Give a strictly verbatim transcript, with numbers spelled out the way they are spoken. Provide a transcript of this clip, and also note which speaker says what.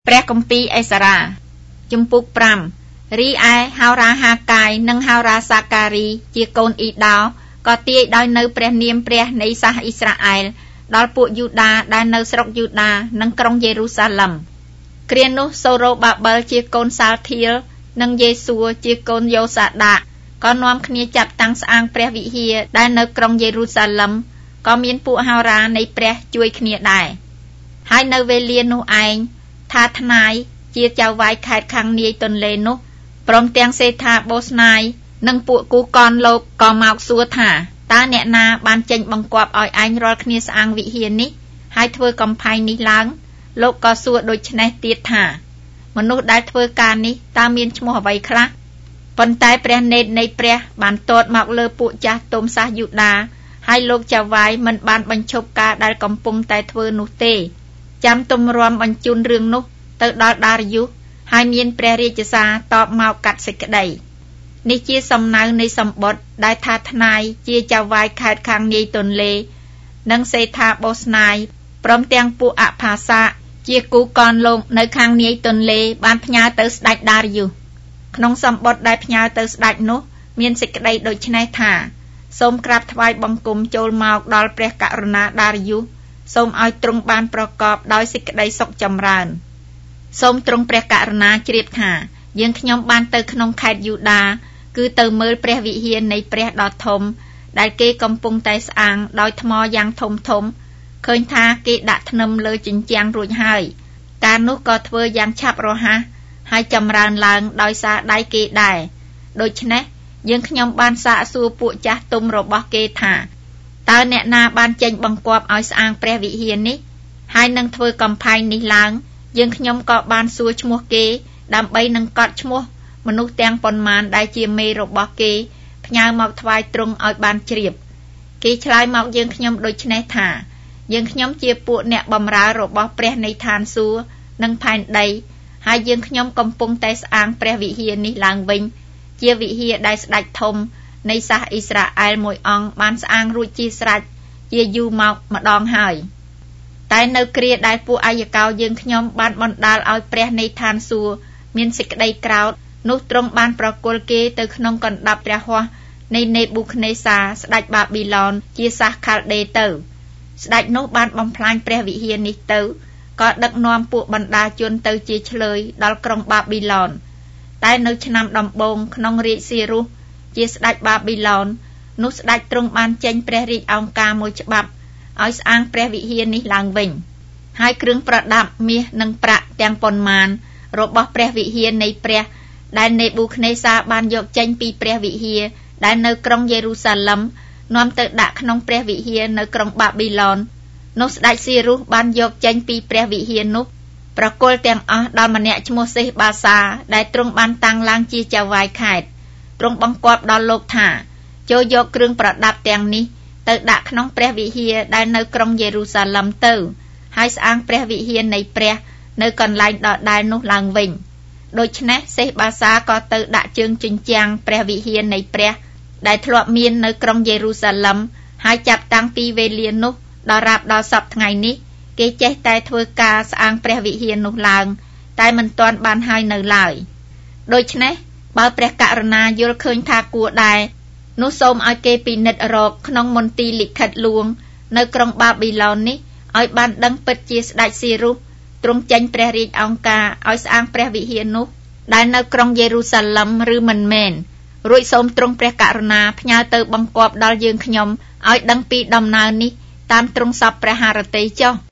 Speaker 1: ព្រះគម្ពីរអេសារ៉ាជំពូកប្រាំរីឯហោរាហាកាយនិងហោរាសាការីជាកូនអ៊ីដោក៏ទាយដោយនៅព្រះនាមព្រះនៃសាសអ៊ីស្រាអែលដល់ពួកយូដាដែលនៅស្រុកយូដានិងក្រុងយេរូសាឡឹមគ្រានោះសូរ៉ូបាបិលជាកូនសាល់ធៀលនិងយេស៊ូជាកូនយ៉ូសាដាក៏នាំគ្នាចាប់តាំងស្អាងព្រះវិហារដែលនៅក្រុងយេរូសាឡឹមក៏មានពួកហោរានៃព្រះជួយគ្នាដែរហើយនៅវេលានោះឯងថាថ្នាយជាចៅវាយខេត្តខាងនាយទន្លេនោះព្រមទាំងសេដ្ឋាបូស្នាយនិងពួកគូកនលោកក៏មកសួរថាតើអ្នកណាបានចេញបង្គាប់ឲ្យឯងរាល់គ្នាស្អាងវិហារនេះហើយធ្វើកំផែងនេះឡើងលោកក៏សួរដូចនេះទៀតថាមនុស្សដែលធ្វើការនេះតើមានឈ្មោះអ្វីខ្លះប៉ុន្តែព្រះនេតនៃព្រះបានទតមកលើពួកចាស់ទុំសាសយូដាហើយលោកចៅវាយមិនបានបញ្ឈប់ការដែលកំពុងតែធ្វើនោះទេចាំទុំរាំបញ្ជូនរឿងនោះទៅដល់ដារីយុសហើយមានព្រះរាជសារតបមកកាត់សេចក្តីនេះជាសំណៅនៃសម្បត្តិដែលថាថ្នាយជាចៅវាយខេត្តខាងនាយទន្លេនិងសេដ្ឋាបូស្នាយព្រមទាំងពួកអផាសាជាគូកនលោកនៅខាងនាយទន្លេបានផ្ញើទៅស្ដេចដារីយុសក្នុងសម្បត្តិដែលផ្ញើទៅស្ដេចនោះមានសេចក្តីដូចនេះថាសូមក្រាបថ្វាយបង្គំចូលមកដល់ព្រះករុណាដារីយុសសូមឲ្យទ្រង់បានប្រកបដោយសេចក្តីសុខចម្រើនសូមទ្រង់ព្រះករុណាជ្រាបថាយើងខ្ញុំបានទៅក្នុងខេត្តយូដាគឺទៅមើលព្រះវិហារនៃព្រះដ៏ធំដែលគេកំពុងតែស្អាងដោយថ្មយ៉ាងធំធំឃើញថាគេដាក់ធ្នឹមលើជញ្ជាំងរួចហើយការនោះក៏ធ្វើយ៉ាងឆាប់រហ័សហើយចម្រើនឡើងដោយសារដៃគេដែរដូច្នេះយើងខ្ញុំបានសាកសួរពួកចាស់ទុំរបស់គេថាតើអ្នកណាបានចេញបង្គាប់ឲ្យស្អាងព្រះវិហារនេះហើយនឹងធ្វើកំផែងនេះឡើងយើងខ្ញុំក៏បានសួរឈ្មោះគេដើម្បីនឹងកត់ឈ្មោះមនុស្សទាំងប៉ុន្មានដែលជាមេរបស់គេផ្ញើមកថ្វាយទ្រង់ឲ្យបានជ្រាបគេឆ្លើយមកយើងខ្ញុំដូចនេះថាយើងខ្ញុំជាពួកអ្នកបម្រើរបស់ព្រះនៃឋានសួគ៌និងផែនដីហើយយើងខ្ញុំកំពុងតែស្អាងព្រះវិហារនេះឡើងវិញជាវិហារដែលស្ដេចធំនៃសាសអ៊ីស្រាអែលមួយអង្គបានស្អាងរួចជាស្រេចជាយូរមកម្ដងហើយតែនៅគ្រាដែលពួកអាយកោយើងខ្ញុំបានបណ្ដាលឲ្យព្រះនៃឋានសួគ៌មានសេចក្តីក្រោធនោះទ្រង់បានប្រគល់គេទៅក្នុងកណ្ដាប់ព្រះហស្ថនៃនេប៊ូខនេសាស្ដេចបាប៊ីឡនជាសាសខាល់ដេទៅស្ដេចនោះបានបំផ្លាញព្រះវិហារនេះទៅក៏ដឹកនាំពួកបណ្ដាជនទៅជាឆ្លើយដល់ក្រុងបាប៊ីឡនតែនៅឆ្នាំដំបូងក្នុងរាជសេរុសជាស្ដេចបាប៊ីឡននោះស្ដេចទ្រង់បានចេញព្រះរាជអង្គការមួយច្បាប់ឲ្យស្អាងព្រះវិហារនេះឡើងវិញហើយគ្រឿងប្រដាប់មាសនិងប្រាក់ទាំងប៉ុន្មានរបស់ព្រះវិហារនៃព្រះដែលនេប៊ូខនេសាបានយកចេញពីព្រះវិហារដែលនៅក្រុងយេរូសាឡឹមនាំទៅដាក់ក្នុងព្រះវិហារនៅក្រុងបាប៊ីឡននោះស្ដេចសេរុសបានយកចេញពីព្រះវិហារនោះប្រគល់ទាំងអស់ដល់ម្នាក់ឈ្មោះសេះបាសាដែលទ្រង់បានតាំងឡើងជាចៅវាយខេត្តទ្រង់បង្គាប់ដល់លោកថាចូលយកគ្រឿងប្រដាប់ទាំងនេះទៅដាក់ក្នុងព្រះវិហារដែលនៅក្រុងយេរូសាឡឹមទៅហើយស្អាងព្រះវិហារនៃព្រះនៅកន្លែងដដែលនោះឡើងវិញដូច្នេះសេះបាសាក៏ទៅដាក់ជើងជញ្ជាំងព្រះវិហារនៃព្រះដែលធ្លាប់មាននៅក្រុងយេរូសាឡឹមហើយចាប់តាំងពីវេលានោះដល់រាប់ដល់សព្វថ្ងៃនេះគេចេះតែធ្វើការស្អាងព្រះវិហារនោះឡើងតែមិនទាន់បានហើយនៅឡើយដូច្នេះបើព្រះករុណាយល់ឃើញថាគួរដែរនោះសូមឲ្យគេពិនិត្យរកក្នុងមន្ទីរលិខិតលួងនៅក្រុងបាប៊ីឡននេះឲ្យបានដឹងពិតជាស្ដេចសេរុសទ្រង់ចេញព្រះរាជអង្គការឲ្យស្អាងព្រះវិហារនោះដែលនៅក្រុងយេរូសាឡឹមឬមិនមែនរួចសូមទ្រង់ព្រះករុណាផ្ញើទៅបង្គាប់ដល់យើងខ្ញុំឲ្យដឹងពីដំណើរនេះតាមទ្រង់សពព្រះハរតីចុះ